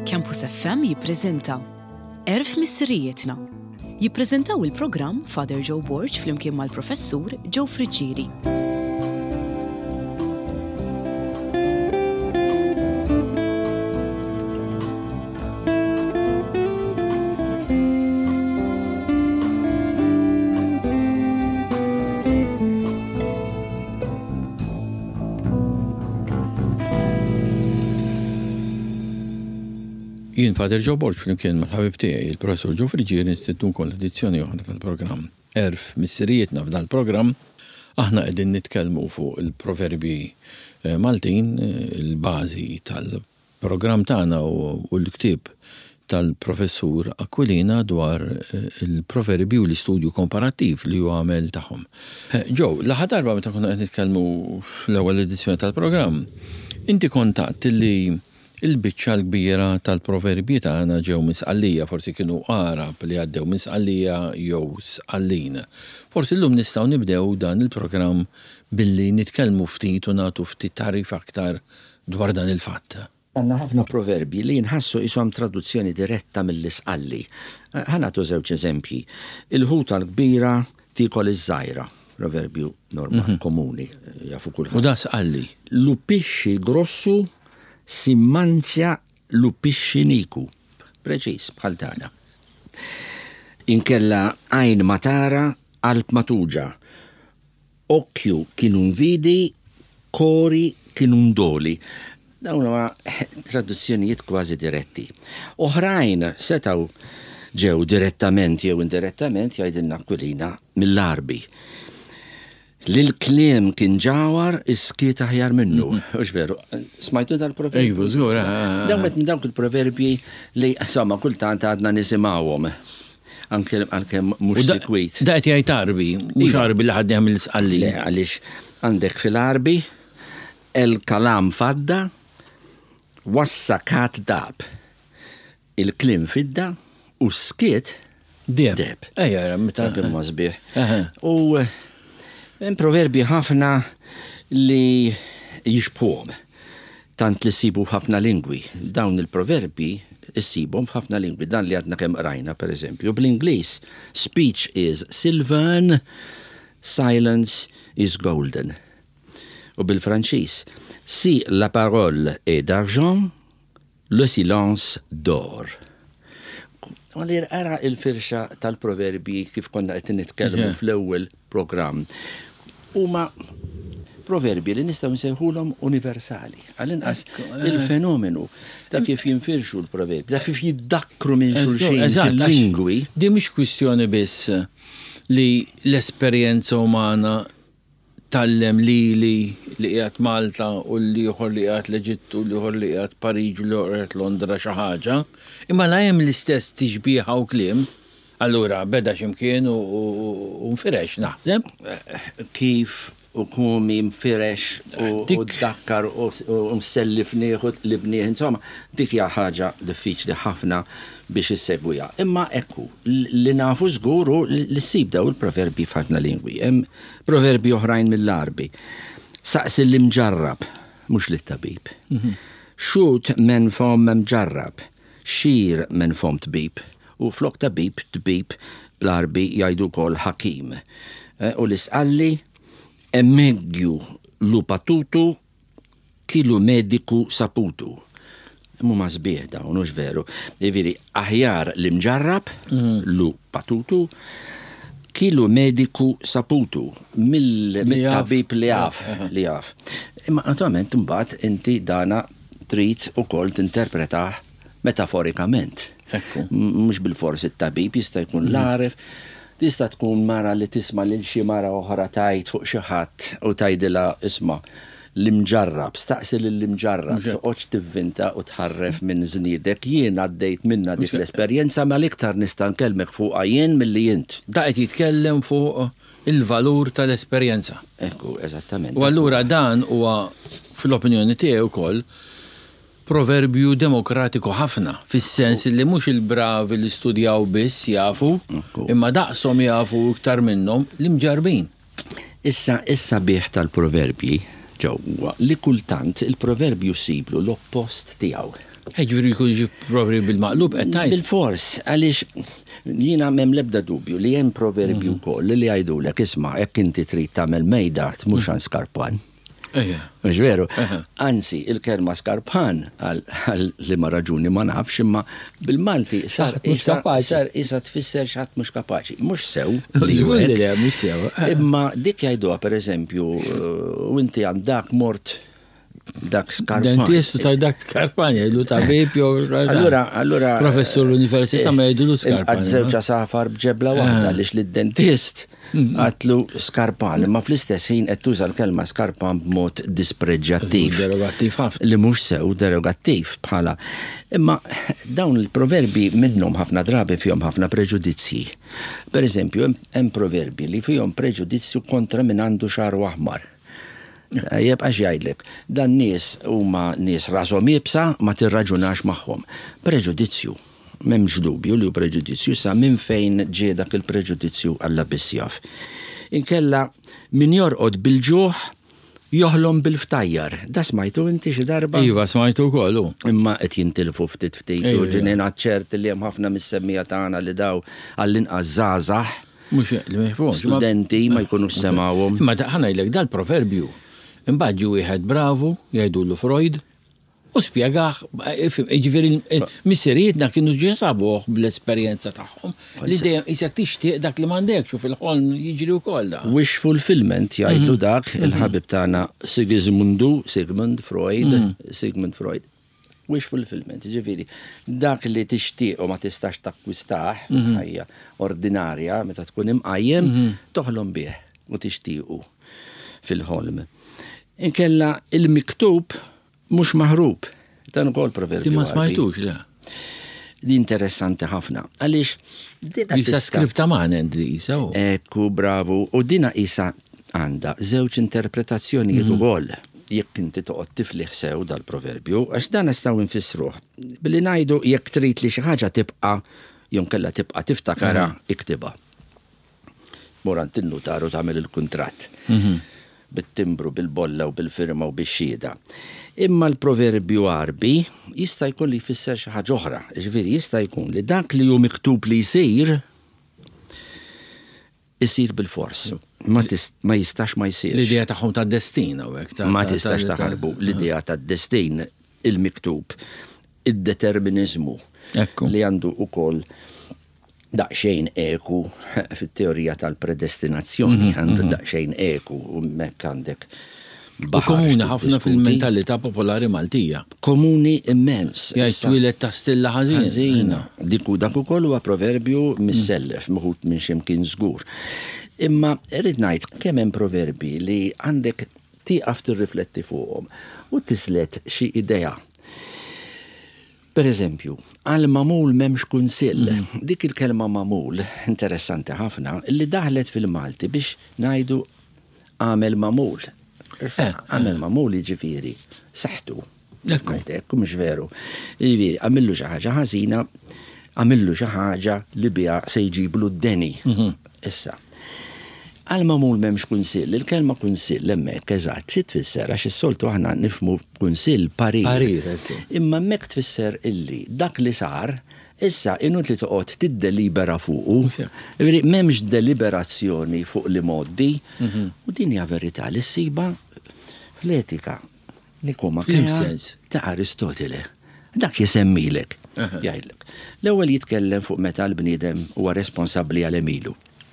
Campus FM jippreżenta Erf Missirietna. Jippreżentaw il-programm Father Joe Borg flimkien mal-Professur Joe Friġġieri. Jien Father Joe Borg flimkien mal-ħabib tiegħi il-Professur Joe Friġġieri nistednu l-edizzjoni oħra tal-programm Erf Missirietna f'dan il-programm aħna qegħdin nitkellmu fuq il-proverbi Maltin, il-bażi tal-programm tagħna u l-ktieb tal-Professur Aquilina dwar il-proverbi u l-istudju komparattiv li huwa għamel tagħhom. Joe, l-aħħar darba meta konna qed nitkellmu fl-ewwel edizzjoni tal-programm, inti kontatt li il-biċċa l-kbira tal-proverbi tagħna ġew misqallija, forsi kienu Arab li għaddew misqallija jew sqallina. Forsi llum nistgħu nibdew dan il-programm billi nitkellmu ftit u nagħtu ftit tarif aktar dwar dan il-fatt. Għandna ħafna proverbi li nħassu ishom traduzzjoni diretta mill-isqalli. Ħanatu żewġ eżempji. Il-ħuta l-kbira tikol iż-żgħira, proverbju normali komuni, jafu kulħadd. U da sqalli. Lupixxi grossu simmanzja lupixxiniku. Preċis, bħal tagħna. Inkella għajn matara, qalb matuġa. Okkju kienu nvidi, kori kienu ndoli. Dawn huma traduzzjonijiet kważi diretti. Oħrajn setgħu ġew direttament jew indirettament jgħidilna Aquilina mill-Arbi. L-kliem kien ġawar iskiet aħjar minnu. Ux veru, smajtu tal-proverbi? Ejju, żgur. Dawmet minn dawk il-proverbi li, insomma, kultant għadna nisimgħuhom. Anke mhux sikwit. Da qed jgħid Arbi, mhux Arbi li ħadd jagħmel isqalli. Le, għaliex għandek fil-Arbi el-kalam fadda wassakat dab. Il-kliem fidda u skiet deb. Ejja, meta imma sbieħ. U proverbi ħafna li jixbħuhom. Tant li sibu ħafna lingwi. Dawn il-proverbi issibhom f'ħafna lingwi. Dan li għadna kemm qrajna, per eżempju. Bl-Ingliż, speech is silver, silence is golden. U bil-Franċiż, si la parole est d'argent, le silence d'or. Għalir ara il-firxa tal-proverbi kif konna qed nitkellmu fl-ewwel programm. Huma proverbi li nistgħu nsejħulhom universali. Għall-inqas il-fenomenu ta' kif jinfirxu l-proverbi, ta' kif jiddakru minn xulxin fil-lingwi. Di mhix kwistjoni biss li l-esperjenza umana tallem li qiegħed Malta u li ieħor li qiegħed l-Eġittu, li ieħor li qiegħed Pariġi, li qiegħed Londra xi ħaġa, imma la hemm l-istess tixbieħa u kliem. Allura beda x'imkien u nfirex naħseb. Kif u kumi mfirex u dakkar u msellif nieħu li bnieh, insomma, dik hija ħaġa diffiċli ħafna biex issegwija. Imma ekku, li nafu żgur li ssib daw il-proverbi f'ħafna lingwi. Hemm proverbi oħrajn mill-Arbi. Saqsi l-imġarrab, mhux lit-tabib. Xut men fom mġarrab, xir men fom tbib. U flok tabib bl-Arbi jgħidu kol ħakim. U l-isqalli emmeggju lupatutu kilu mediku saputu. Mumma sbieħ dawn, ux veru. Veri, aħjar l-imġarrab, lupatutu, kilu mediku saputu, mill-tabib li jaf. Imma naturalment mbagħad inti dana trid ukoll tinterpretaħ metaforikament. Mhux bil-forsi t-tabib jista' jkun l-għaref, tista' tkun mara li tisma' lil xi mara oħra tajt fuq xi ħadd u tgħidilha isma' l-imġarrab, staqsi lill-imġarrab, toqgħodx tivvinta u tħarref minn żniedek. Jien għaddejt minna dik l-esperjenza ma l-iktar nista' nkellmek fuqha jien milli int. Da qed jitkellem fuq il-valur tal-esperjenza. Ekku, eżattament. U allura dan huwa fil-opinjoni tiegħi wkoll proverbju demokratiku ħafna, fis-sens li mhux il-bravi li studjaw biss jafu, imma daqshom jafu iktar minnhom l-imġarbin. Issa bieħ tal-proverbji ġewwa li kultant il-proverbju siblu l-oppost tiegħu. Ġifieri jkun jiġi proverbi bil-maqlub qed tgħid. Bil-fors, għaliex jiena m'hemm l-ebda dubju li hemm proverbi wkoll li jgħidulek isma' jekk inti trid tagħmel mejda tmux għan skarpan. Mhux veru? Anzi, il-kelma skarpan għal li ma raġuni ma nafx, imma bil-Malti sar isa tfisser x'ħadd mhux kapaċi. Mhux sew. Mhux sew. Imma dik jgħiduha pereżempju u inti għandak mort dak skarpan. Dentistu ta' dak skarpan jgħidu tabib jew Allura professur l-università ma jgħidulu skarpan. Għadżewġa safar bġebla waħda għaliex li d-dentist għatlu skarpan, imma fl-istess ħin qed tuża l-kelma skarpan b'mod dispreġġattiv. Derogattiv ħafna. Li mhux sew derogattiv bħala. Imma dawn il-proverbi minnhom ħafna drabi fihom ħafna preġudizzji. Pereżempju, hemm proverbi li fihom preġudizzju kontra min għandu xaru aħmar. Għax jgħidlek, dan nies huma nies rashom jibsa ma tirraġunax magħhom. Preġudizzju. M'hemmx dubju li hu preġudizzju sa minn fejn ġie dak il-preġudizzju Alla biss jaf. Inkella min jorqod bil-ġuħ joħlom bil-ftajjar. Da smajtu inti xi darba? Iva, smajtu wkoll. Imma qed jintilfu ftit u ġinien ċert li hemm ħafna mis-semmija tagħna li daw għall-inqas żgħażagħ. Mhux li ma jfhmux. Studenti ma jkunux semawhom. Imma ħanajlek dal-proverbju. Imbagħad ġie wieħed bravu jgħidulu Freud u spjegaħ, ġifieri misserietna kienu ġesabuh bl-esperjenza tagħhom. Li dejjem isek tixtieq dak li m'għandekx u fil-ħolm jiġri wkoll da. Wish fulfillment jgħidlu dak il-ħabib tagħna Sigmund Freud. Wish fulfillment, ġifieri dak li tixtieq u ma tistax takkwistah fil-ħajja ordinarja meta tkun imqajjem toħlom bih u tixtiequ fil-ħolm. Inkella il-miktub mhux maħrub. Dan ukoll proverbju. Ma smajtux, le. Di interessanti ħafna. Għaliex Isa skripta manent li isa. Ekku, bravu. U dina isa għandha żewġ interpretazzjonijiet ukoll. Jekk inti toqgħod tifliħ sew dal-proverbju, għax dan nistgħu nfissruh. Billi ngħidu jekk trid li xi ħaġa tibqa' jew kellha tibqa' tiftakara iktibha. Morant innutaru tagħmel il-kuntratt. Bit-timbru, bil-bolla u bil-firma u bix-xhieda. Imma l-proverbju Arbi jista' jkun li jfisser xi ħaġa oħra. Ġifieri jista' jkun li dak li hu miktub li jsir isir bil-fors. Ma jistax ma jsirx. L-idea tagħhom tad-destin hawnhekk. Ma tistax taħarbu l-idea tad-destin, il-miktub, id-determinizmu li għandu ukoll daqxejn eku fit-teorija tal-predestinazzjoni għandu daqxejn eku u mekk għandek u komuni ħafna fil-mentalità popolari Maltija. Komuni immens. Jgħid twilet ta' stilla ħażina. Dak ukoll huwa proverbju mis-sellef meħud minn x'imkien żgur. Imma rrid ngħid kemm hemm proverbi li għandek tieqaf tirrifletti fuqhom u tislet xi idea. Per eżempju, għal mamul memx kunsill, dik il-kelma mamul, interessanti ħafna, li daħlet fil-Malti biex ngħidu għamel mamul. Għamel mamul ġifieri, saħtu. Ekku mhux veru. Ġifieri, għamillu xi ħaġa ħażina, għamillu xi ħaġa li biha se jġiblu d-deni. Issa. Għal mamul memx kunsill, il-kelma kunsill hemmhekk eżatt xi tfisser għax is-soltu aħna nifhmu kunsill parir. Imma hemmhekk tfisser illi dak li sar issa inut li toqgħod tiddelibera fuqu. M'hemmx deliberazzjoni fuq li modi u din hija verità li ssiba fl-etika li huma ta' Aristotele. Dak jisemmilek jgħidlek. L-ewwel jitkellem fuq meta l-bniedem huwa responsabbli għal emilu.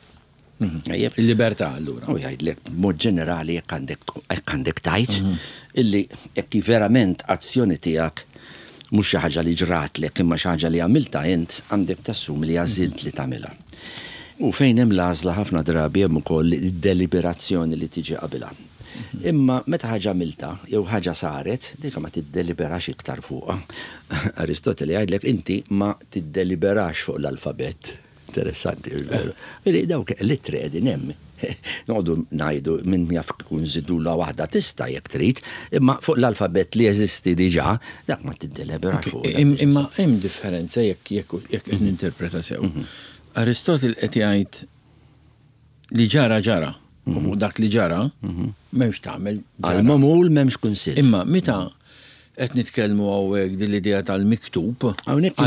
Il-libertà allura. U jgħidlek mod ġenerali jekk għandek tajt illi jekk verament azzjoni tiegħek mhux xi ħaġa li ġratlek imma xi ħaġa li għamilta int għandek tassum li għażilt li tagħmilha. U fejn hemm l-għażla ħafna drabi hemm ukoll id-deliberazzjoni li tiġi qabilha. Imma meta ħaġa għamilta jew ħaġa saret, dik ma tiddeliberax iktar fuqha. Aristotele jgħidlek inti ma tiddeliberax fuq l-alfabet. Interessanti, veru. Vedi, dawk l-ittri qegħdin hemm. Noqogħdu ngħidu minn jaf tkun żidula waħda tista' jekk trid, imma fuq l-alfabet li jeżisti diġà, dak ma tiddeliberax fuq. Imma hemm differenza jekk ninterpreta sew. Aristotel qed jgħid li ġara u dak li ġara m'hemmx tagħmel. Għal-mamul m'hemmx kunsill. Imma meta qed nitkellmu hawnhekk din l-idea tal-miktub. Hawnhekk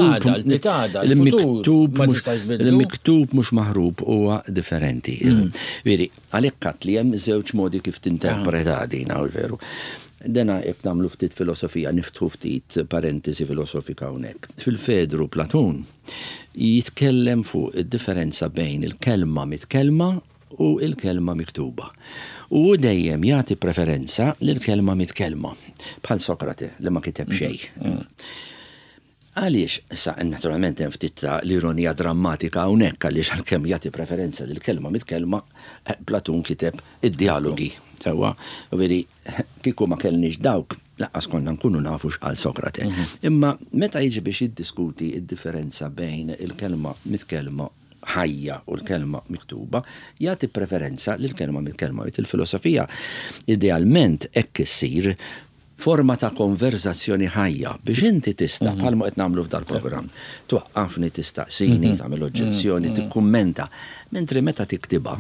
il-miktub mhux maħrub huwa differenti. Veri, għalhekk qatt li hemm żewġ modi kif tinterpreta din hawn veru. Dena jekk nagħmlu ftit filosofija, niftħu ftit parentesi filosofika hawnhekk. Fil-Fedru Platun jitkellem fuq id-differenza bejn il-kelma mitkellma u il-kelma miktuba. U dejjem jagħti preferenza lill-kelma mitkellma, bħal Sokrate li ma kiteb xejn. Għaliex, sa naturalment hemm ftit l-ironija drammatika hawnhekk għaliex għalkemm jagħti preferenza lill-kelma mitkellma, Platun kiteb id-dialogi. Sewwa, veri, kieku ma kellniex dawk, laqqas konna nkunu nafu x'qal Sokrate. Imma meta jiġi biex jiddiskuti id-differenza bejn il-kelma mitkellma ħajja u l-kelma miktuba, jagħti preferenza lill-kelma mitkellma. Il-filosofija idealment hekk issir forma ta' konverzazzjoni ħajja biex inti tista' bħalma qed nagħmlu f'dal programm. Twaqqafni tistaqsini, tagħmel oġġezzjoni, tikkummenta, mentri meta tiktibha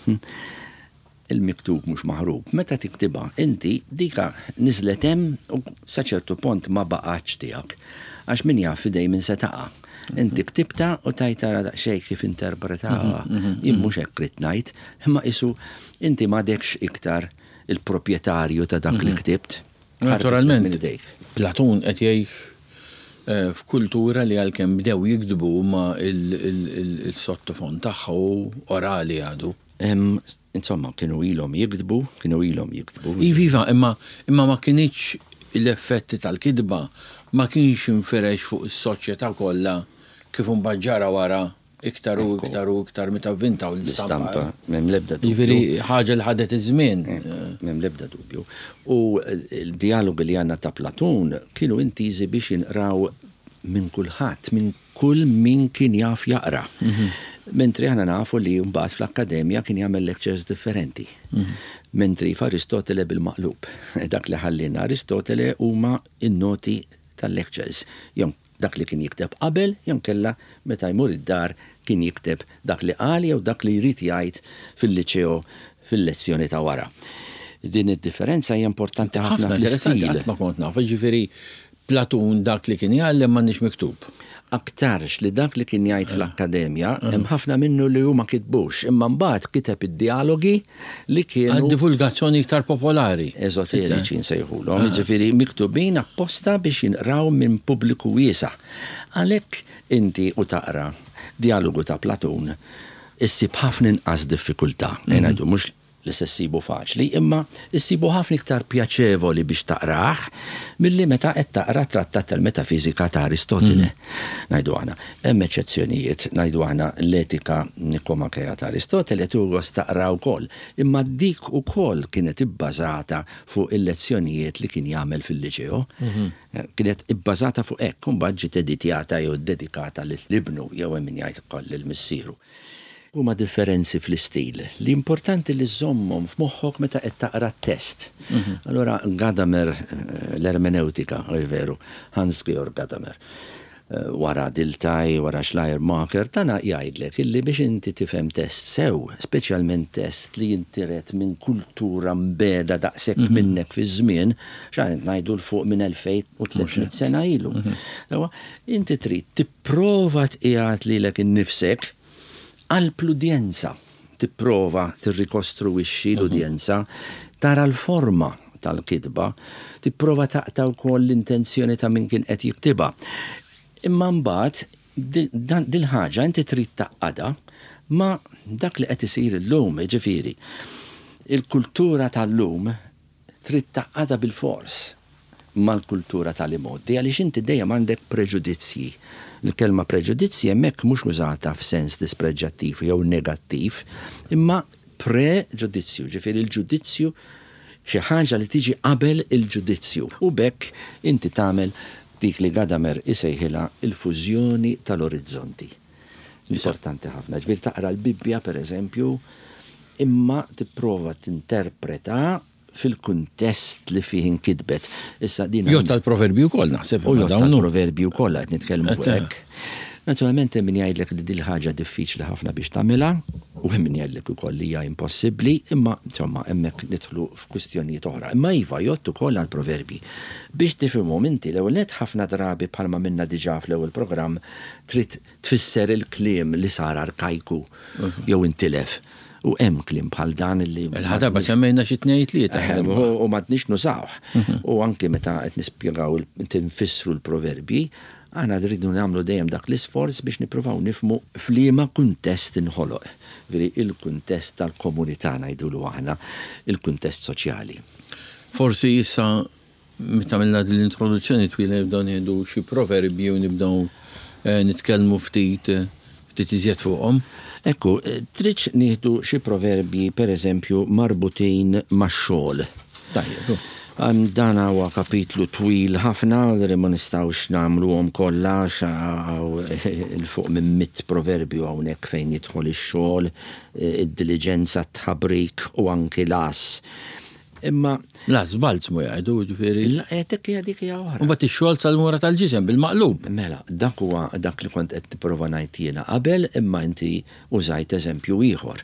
il-miktub mhux maħrub. Meta tiktibha inti dika niżlet hemm u sa ċertu punt ma baqgħetx tiegħek. Għax min jaf fidej minn se taqa'. Inti ktibta u tajtara daqsxejn kif interpretaha. Jien mhux hekk rid ngħid, imma isu inti m'għadekx iktar il-proprjetarju ta' dak li ktibt. Naturalment, Platun qed jgħix f'kultura li għalkemm bdew jiktbu ma il-sottofon tagħha orali għadu. Insomma, kienu ilhom jiktbu. Iva, imma ma kienx l-effetti tal-kidba ma kienx inferex fuq is-soċjetà kollha kif imbagġara wara iktar meta vintaw l-istampa. M'hemm l-ebda dubju. Jiġifieri ħaġa li ħadet iż-żmien. M'hemm l-ebda dubju. U l-dialogi li għandna ta' Platun kienu intiżi biex jinqraw minn kulħadd, minn kull min kien jaf jaqra. Mentri aħna nafu li mbagħad fl-akkademja kien jagħmel lectures differenti. Mentri f'Aristotele bil-maqlub. Dak li ħallina Aristotele huma in-noti tal-lectures. Jew dak li kien jikteb qabel, jew kella meta jmur id-dar kien jikteb dak li qal jew dak li jrid jgħid fil-liċeo fil-lezzjoni ta' wara. Din id-differenza hija importanti ħafna fl-istil. Ma kont naf, ġifieri Platun dak li kien jgħallem m'għandniex miktub. Aktarx li dak li kien jgħid fl-akkademja, hemm ħafna minnu li huma kitbux, imma mbagħad kiteb id-dialogi li kienu għad-divulgazzjoni iktar popolari. Eżoteriċi nsejħulhom, jiġifieri miktubin apposta biex jinqraw minn pubbliku wiesa'. Għalhekk inti u taqra dialogu ta' Platun issib ħafna inqas diffikultà. Ngħidu mhux li se ssibu faċli, imma issibu ħafna iktar pjaċevoli biex taqrah milli meta qed taqra trattat tal-metafizika ta' Aristotele. Ngħidu aħna, hemm eċċezzjonijiet, ngħidu aħna l-etika nikomakeja ta' Aristotele tugos taqra wkoll, imma dik ukoll kienet ibbażata fuq il-lezzjonijiet li kien jagħmel fil-liċeo. Kienet ibbażata fuq hekk, imbagħad ġiet editjata jew dedikata lill-ibnu jew hemm min jgħid ukoll lill-missieru. Huma differenzi fl-istil. L-importanti li żommhom f'moħħok meta qed taqra t-test. Allora Gadamer, l-ermeneutika, veru, Hans-Georg Gadamer, wara Dilthey, wara Schleiermacher, tana jgħidlek illi biex inti tifhem test sew, speċjalment test li jintiret minn kultura mbeda daqshekk minnek fi żmien, x'għand ngħidu l fuq minn 2300 sena ilu. Inti trid tipprova tqiegħed lilek innifsek għal-pludjenza, tipprova tirrikostruixxi l-udjenza, tara l-forma tal-kidba, tipprova taqta' wkoll l-intenzjoni ta' min kien qed jiktibha. Imma mbagħad dil-ħaġa inti trid taqgħadha ma' dak li qed isir illum, ġifieri. Il-kultura tal-lum trid taqgħadha bil-fors mal-kultura tal-imoddi għaliex inti dejjem għandek preġudizzji. Il-kelma preġudizzji hemmhekk mhux użata f'sens dispreġġattiv jew negattiv, imma preġudizzju, ġifieri il-ġudizzju xi ħaġa li tiġi qabel il-ġudizzju. U bekk inti tagħmel dik li Gadamer isejħilha il-fużjoni tal-orizzonti. Importanti ħafna. Ġifieri taqra l-Bibbja pereżempju, imma tipprova tinterpreta fil-kuntest li fih inkitbet. Issa din Jgħod tal-proverbju wkoll naħseb. U jgħod tal-proverbju wkoll qed nitkellmu hekk. Naturalment min jgħidlek li dil ħaġa diffiċli ħafna biex tagħmilha u min jgħidlek ukoll li hija impossibbli, imma insomma hemmhekk nidħlu f'kwistjonijiet oħra. Imma iva jgħod ukoll għal proverbi. Biex tifhimhom inti l-ewwel ħafna drabi bħalma minna diġà fl-ewwel programm trid tfisser il-kliem li sar arkajku jew intilef. U hemm kliem bħal dan li il-ħadaba semmejna xi tnejn tlieta u m'għadniex nużawh. U anke meta qed nispjegaw tinfissru l-proverbi, għana rridu nagħmlu dejjem dak l-isforz biex nippruvaw nifhmu f'liema kuntest inħoloq. Veri il-kuntest tal-komunità ngħidulu aħna, il-kuntest soċjali. Forsi issa meta għamilna l-introduzzjoni twila nibdew nieħdu xi proverbi u nibdew nitkellmu ftit iżjed fuqhom. Ekku, tridx nieħdu xi proverbi pereżempju marbutin max-xogħol. Tajjeb. Dan huwa kapitlu twil ħafna li ma nistgħux nagħmluhom kollha il-fuq minn 100 proverbju hawnhekk fejn jidħol ix-xogħol, id-diligenza, t-ħabrik u anki las. Imma las balzmu jgħidu ġifieri. Dik hija oħra. U bagħad ix-xogħol sal-mura tal-ġisem bil-maqlub. Mela, dak huwa dak li kont qed nipprova ngħid jiena qabel, imma inti użajt eżempju ieħor.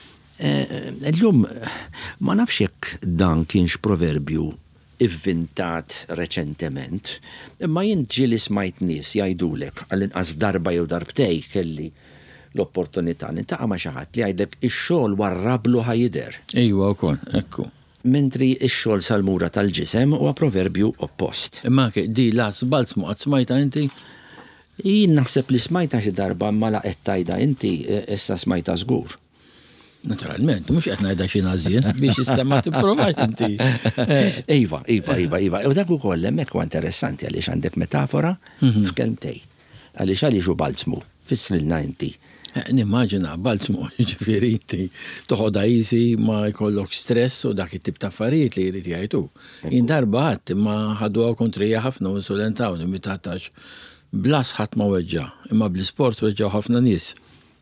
Llum ma nafx jekk dan kienx proverbju ivvintat reċentement, imma jien ġieli smajt nies jgħidulek għall-inqas darba jew darbtej kelli l-opportunità nintaqa' ma' xi ħadd li jgħidlek ix-xogħol warrablu ħajder. Ejwa wkoll, ekku. Mentri ix-xogħol sal-mura tal-ġisem huwa proverbju oppost. Imma di las balzmu qatt smajta inti? Jien naħseb li smajta xi darba ma laqgħet tajda inti issa smajta żgur. Naturalment, mhux qed ngħidha xi nażjien biex issa ma tipprovax inti. Iva. U dak ukoll hemmhekk huwa interessanti għaliex għandek metafora f'kelmtej. Għaliex hu balzmu fis-slilna inti. Nimmaġina balzmu ġifieri inti toħodha easy ma jkollok stress u dak it-tip ta' affarijiet li jrid jgħidu. Jien darba ħadd imma ħaduha kontrija ħafna u insulentawni mitatax blas ħadd ma weġġa', imma bl-isport weġġaw ħafna nies.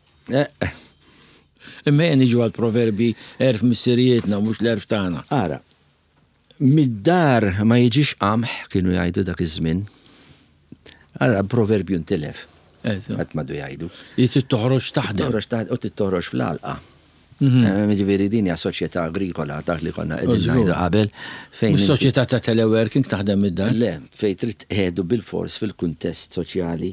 Imma niġu għal-proverbi erf missirijietna mhux l-erf tagħna. Ara, mid-dar ma jiġix qamħ kienu jgħidu dak iż-żmien. Ara proverbju ntilef. Għat madu jgħidu. Jittit toħroġ taħdem. U tittoħroġ fl-alqa. Ġifieri din hija soċjetà agrikola dak li konna qegħdin ngħidu qabel. Soċjetà ta' teleworking taħdem id-dar? Le, fejn trid qiegħdu bil-fors fil-kuntest soċjali.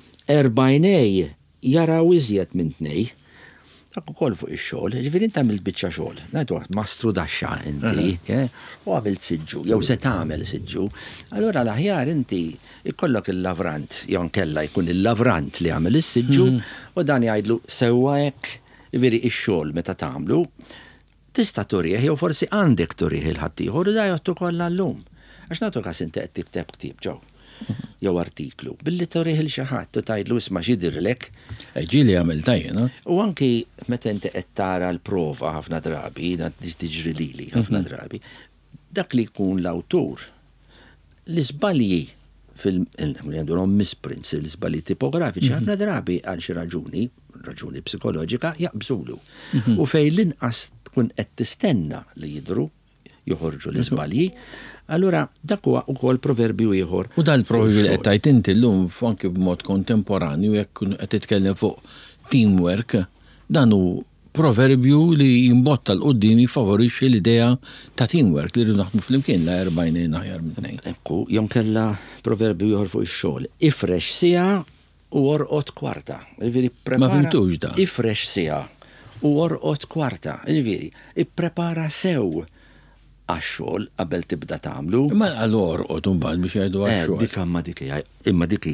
40 jaraw iżjed minn 2. Dak ukoll fuq ix-xogħol, ġifieri inti għamilt biċċa xogħol. Ngħidu mastru daxxa inti, u għamilt siġġu, jew se tagħmel siġġu. Allura l-aħjar inti ikollok il-lavrant, jew nkella jkun il-lavrant li għamel is-siġġu u dan jgħidlu sewwa hekk, ġifieri x-xogħol meta tagħmlu tista' turih jew forsi għandek turih il-ħaddieħor u da jgħottu kollha llum. Għax nagħtu każ inti qed tikteb ktieb ġew. Jew artiklu. Billi torih il xi ħadd u tgħidlu isma' x'jidhirlek. Ġieli għamel tajjena. U anki meta inti qed tara l-prova ħafna drabi, tiġri lili ħafna drabi, dak li jkun l-awtur l-iżbalji fil-għandhom misprints, l-iżbalji tipografiċi ħafna drabi għal xi raġuni psikoloġika jaqbżulu. U fejn l-inqas tkun qed tistenna li jidhru joħorġu l-iżbalji. Allura dak huwa wkoll proverbju ieħor. U dal-proverbju li qed tgħid inti llum anke b'mod kontemporanju jekk qed titkellem fuq teamwork, dan hu proverbju li jimbotta l-qudiem jifavorixxi l-idea ta' teamwork li rridu naħdmu flimkien la 40 aħjar minn tnejn. Ekku, jew kellha proverbju ieħor fuq ix-xogħol. Ifresh siegħa u orqod kwarta. Ġifieri prepara. Ma fimtux da. Ifresh siegħa u orqod kwarta. Ġifieri ipprepara sew għax-xogħol qabel tibda tagħmlu. Imma għall-orqod imbagħad biex jgħidu għax-xogħol.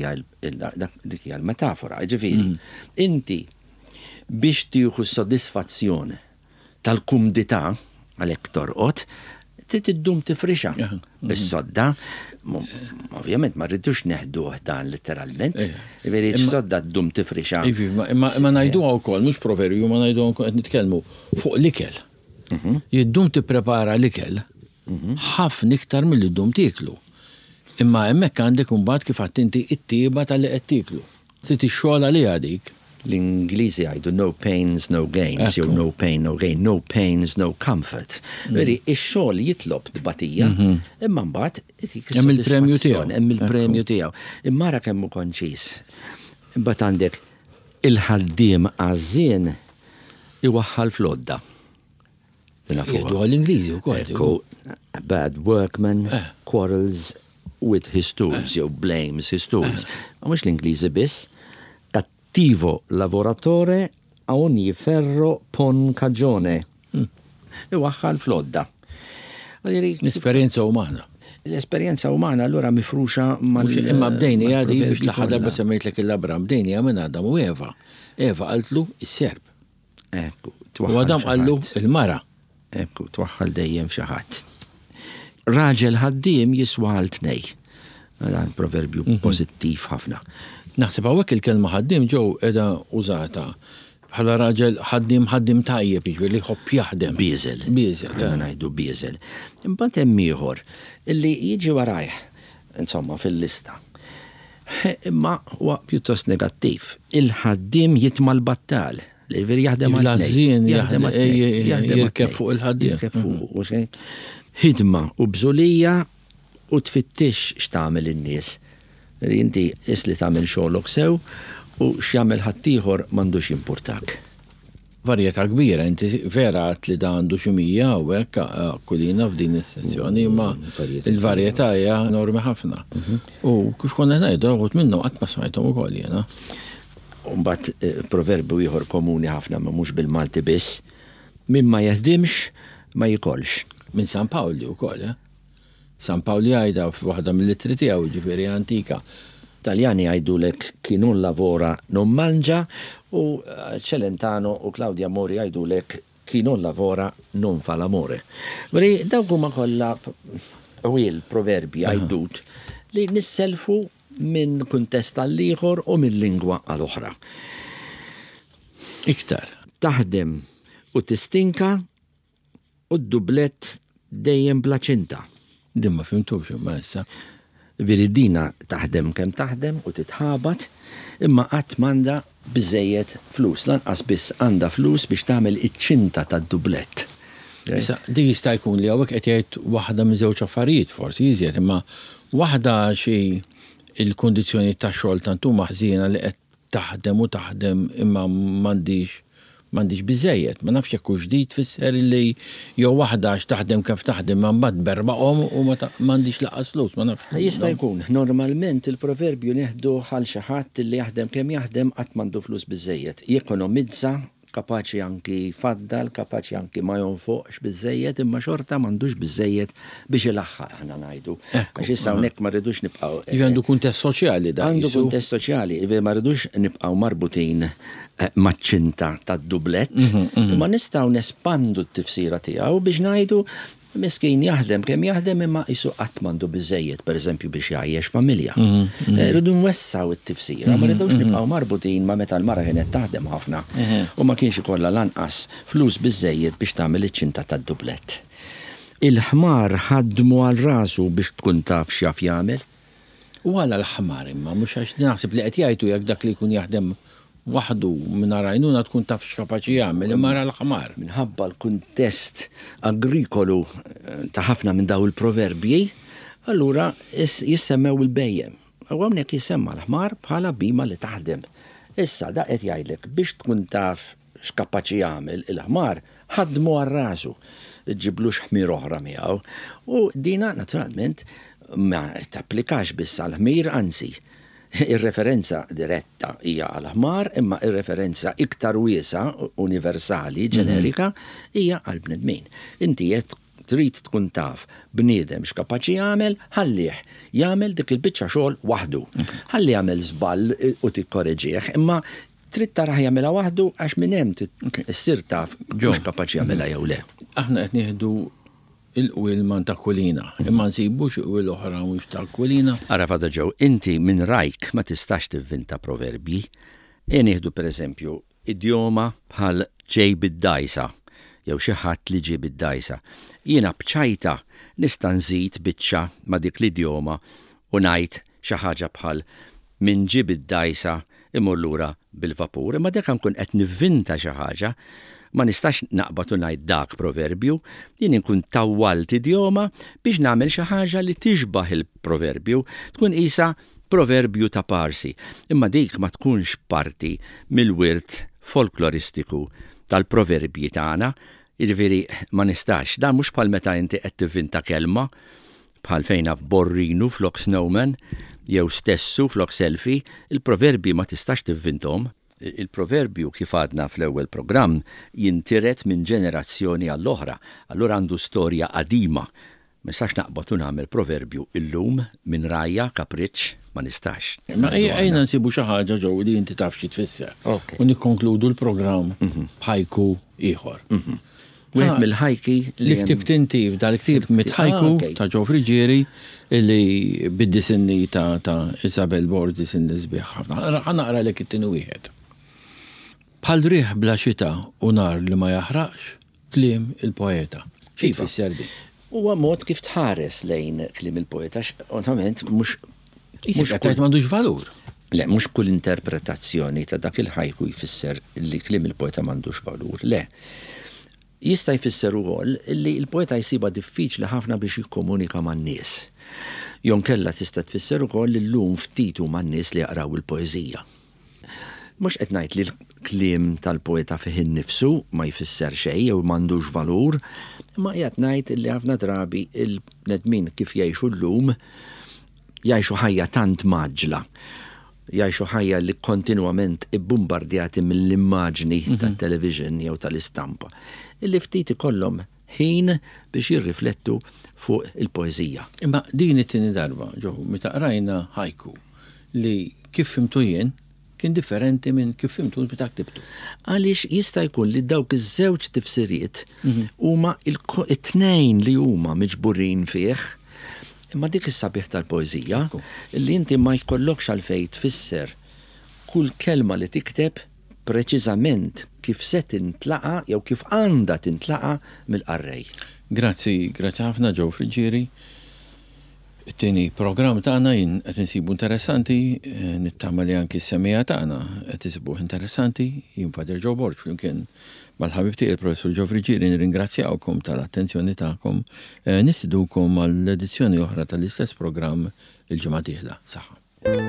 Dik hija l-metafora. Ġifieri, inti biex tieħu s-sodisfazzjon tal-kumdità għalhekk torqod, trid iddum tifrixa. Is-sodda, ovvjament ma rridux neħduh dan letteralment. Ġifieri s-sodda ddum tifrixa. Imma ngħiduha wkoll mhux proverbju, ma ngħiduha wkoll qed nitkellmu fuq l-ikel. Jiddum tipprepara l-ikel ħafna iktar milli ddum tieklu. Imma hemmhekk għandek imbagħad kif għadt inti t-tieba tal-li qed tieklu. Trid ix-xogħol għaliha dik. L-Ingliżi jgħidu no pains, no gains, jew no pain, no gain, no pains, no comfort. Veri, ix-xogħol jitlob tbatija, imma mbagħad hemm il-premju tiegħu. Hemm il-premju tiegħu. Imma ra kemm hu konċis. Imbagħad għandek il-ħaddiem għażien iwaħħal flodda. Jgħidu għall-Ingliżi wkoll. A bad workman quarrels with his tools, jew blames his tools. Ma mhux l-Ingliżi biss, cattivo lavoratore a ogni ferro pon cagione. Iwaħħal flodda. L-esperjenza umana. L-esperjenza umana allura mifruxa imma bdejni għadi biex l-ħadda ba semmejtlek il-labra bdejni minn Adam u Eva. Eva għaltlu is-serb. U Adam għallu il-mara. Twaħħal dejjem xi ħadd. Raġel ħaddiem jiswa għal tnej. Dan proverbju pożittiv ħafna. Naħseb hawnhekk il-kelma ħaddiem ġew qiegħda użata bħala raġel ħaddim tajjeb jiġri ħobb jaħdem. Bieżel. Ngħidu bieżel. Imbagħad hemm ieħor illi jiġi warajh, insomma fil-lista. Imma huwa pjuttost negattiv. Il-ħaddiem jitma' l-battal. Li veri jaħdem għal-żien jirkeb fuq il-ħaddiem. Ħidma u bżulija u tfittix x'tagħmel in-nies. Inti isli tagħmel xogħolok sew u x'jagħmel ħaddieħor m'għandux jimpurtak. Varjetà kbira, inti vera għat li da għandu xi mija u hekk kulina f'din is-sezzjoni, imma il-varjetà hija enormi ħafna. U kif konna ngħidu għod minnu qatt ma smajthom ukoll jiena. Mbagħad proverbju ieħor komuni ħafna ma mhux bil-Malti biss, min ma jaħdimx ma jikolx. Minn San Pawli wkoll, San Pawli jgħidha f'waħda mill-littri tiegħu ġifieri antika. Taljani jgħidulek chi non lavora non mangia u Celentano u Claudia Mori jgħidulek chi non lavora non fa l'amore. Veri dawk huma kollha proverbi għajdut li nisselfu minn kuntest għall-ieħor u minn lingwa għal-oħra. Iktar. Taħdem u tistinka u d-dublet dejjem blaċinta. Dimma fimtux imma issa. Viridina taħdem kemm taħdem u titħabat, imma qatt m'għandha biżejjed flus. Lanqas biss għandha flus biex tagħmel iċ-ċinta tad-dublett. Issa dik jista' jkun li hawnhekk qed jgħid waħda minn żewġ affarijiet forsi iżjed, imma waħda xi il-kundizzjoni tax-xogħol tant huma ħżiena li qed taħdem u taħdem imma m'għandix biżejjed, ma nafx jekk ġdid fisser li jew waħda taħdem kif taħdem ma mbagħad berbaqhom u m'għandix laqas flus, ma nafx. Jista' jkun. Normalment il-proverbju neħdu ħal xi ħadd li jaħdem kemm jaħdem qatt m'għandu flus biżejjed. Jekonomizza, kapaċi anki faddal, kapaċi anki ma jonfoqx biżejjed, imma xorta m'għandux biżejjed biex ilaħħaq aħna ngħidu. Għax issa hawnhekk ma rridux nibqgħu. Għandu kuntest soċjali da. Għandu kuntest soċjali, ma rridux nibqgħu marbutin maċ-ċinta tad-dublett, ma nistgħu nespandu t-tifsira tiegħu biex ngħidu miskin jaħdem kemm jaħdem imma isu qatt m'għandu biżejjed pereżempju biex jgħajjex familja. Rridu nwessaw it-tifsira, ma rridux nibqgħu marbutin ma meta l-mara kienet taħdem ħafna u ma kienx ikollha lanqas flus biżejjed biex tagħmel iċ-ċinta tad-dublett. Il-ħmar ħaddmu għal rasu biex tkun taf x'jaf jagħmel. U għala l-ħmar imma mhux għax naħseb li qed jgħidu jekk dak li jkun jaħdem waħdu minn rajnuna tkun taf x'kapaċi jagħmel imma ara l-ħmar. Minħabba l-kuntest agrikolu ta' ħafna minn daw il-proverbji, allura jissemmew il-bejjem. U hawnhekk jisemma l-ħmar bħala bima li taħdem. Issa da qed jgħidlek biex tkun taf x'kapaċi jagħmel il-ħmar ħaddmu għal rasu, ġiblux ħmir oħra miegħu. U dina naturalment ma tapplikax biss għall-ħmir, anzi ir-referenza diretta hija għal-ħmar, imma ir-referenza iktar wiesa, universali, ġenerika, hija għal-bnedmin. Inti qed trid tkun taf bniedem x'kapaċi jagħmel, ħallih jagħmel dik il-biċċa xogħol waħdu. Ħalli jagħmel żball u tikkoreġih, imma trid taraħ jagħmilha waħdu għax minn hemm issir taf x'kapaċi jagħmilha jew le. Aħna qed nieħdu il-qwil man ta' kwilina, imma nsibux il-qwil oħra mhux ta' kwilina. Ara fada ġew, inti minn rajk ma tistax tivvinta proverbji. Nieħdu pereżempju idioma bħal ġej bid-dajsa, jew xi ħadd li ġie bid-dajsa. Jiena bċajta nista' nżid biċċa ma' dik l-idjoma u ngħid xi ħaġa bħal min ġie bid-dajsa imur lura bil-vapur, imma dak nkun qed nivvinta xi ħaġa. Ma nistax naqbad u ngħid dak proverbju, jien inkun tawwalt idjoma biex nagħmel xi ħaġa li tixbaħ il-proverbju, tkun qisha proverbju ta' Parsi, imma dik ma tkunx parti mill-wirt folkloristiku tal-proverbji tagħna, jiġifieri ma nistax, dan mhux bħal meta inti qed tivvinta kelma bħal fejn f'borrinu flok snowman jew stessu flok selfie, il-proverbji ma tistax tivvinthom. Il-proverbju kif għadna fl-ewwel programm jintiret minn ġenerazzjoni għall-oħra, allura għandu storja qadima. Ma nistax naqbad u nagħmel proverbju illum minn rajja kapriċċ ma nistax. Ma ejna nsibu xi ħaġa ġew li inti taf xi tfisser. U nikkonkludu l-programm b'ħajku ieħor. Wieħed mill-ħajki li ktibt inti f'dal-ktieb mit-ħajku ta' Joe Frigieri li bid-disinni ta' Isabel Bordis in-nisbieħ ħafna. Ħanaqra lek it-tieni wieħed. Bħal riħ bla xita u nar li ma jaħraqx, kliem il-poeta. Xi tfisser di? Huwa mod kif tħares lejn kliem il-poeta, ovvjament mhux qed m'għandux valur. Le, mhux kull interpretazzjoni ta' dak il-ħajku jfisser li kliem il-poeta m'għandux valur. Le. Jista' jfisser ukoll li l-poeta jsiba diffiċli ħafna biex jikkomunika man-nies. Jon kella tista' tfisser ukoll li llum ftitu man-nies li jaqraw il-poeżija. Mhux qed ngħid li l-kliem tal-poeta fih innifsu ma jfisser xejn jew m'għandux valur, imma qiegħed ngħid li ħafna drabi il-bnedmin kif jgħixu llum jgħixu ħajja tant maġla. Jgħixu ħajja li kontinwament ibbombardjati mill-immaġni tat-television jew tal-istampa. Illi ftit ikollhom ħin biex jirriflettu fuq il-poeżija. Imma din it-tieni darba, ġew meta qrajna ħajku li kif fimtu jien kien differenti minn kif fimtu meta ktibtu. Għaliex jista' jkun li dawk iż-żewġ tifsiriet huma it-tnejn li huma miġburin fih, imma dik is-sabiħ tal-poeżija li inti ma jkollokx għalfejn tfisser kull kelma li tikteb preċiżament kif se tintlaqa jew kif għandha tintlaqa mill-qarrej. Grazzi ħafna Joe Frigieri. It-tieni programm tagħna jien qed insibu interessanti, nittama li anki s-semmija tagħna qed isibuh interessanti, jien Father Joe Borg flimkien mal-ħabib tiegħi il-Professur Joe Frigieri nirringrazzjawkom tal-attenzjoni tagħkom, nistidukom għall-edizzjoni oħra tal-istess programm il-ġimgħa dieħla. Saħħa.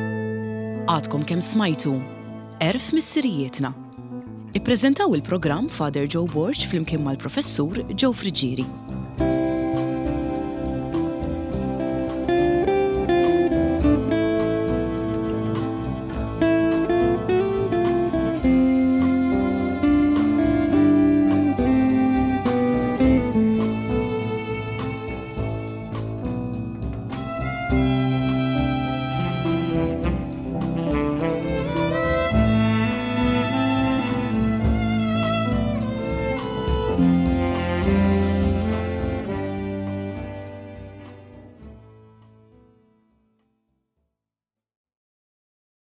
Għadkom kemm smajtu Erf Missirijietna. Ippreżentaw il-programm Father Joe Borg flimkien mal-Professur Joe Frigieri.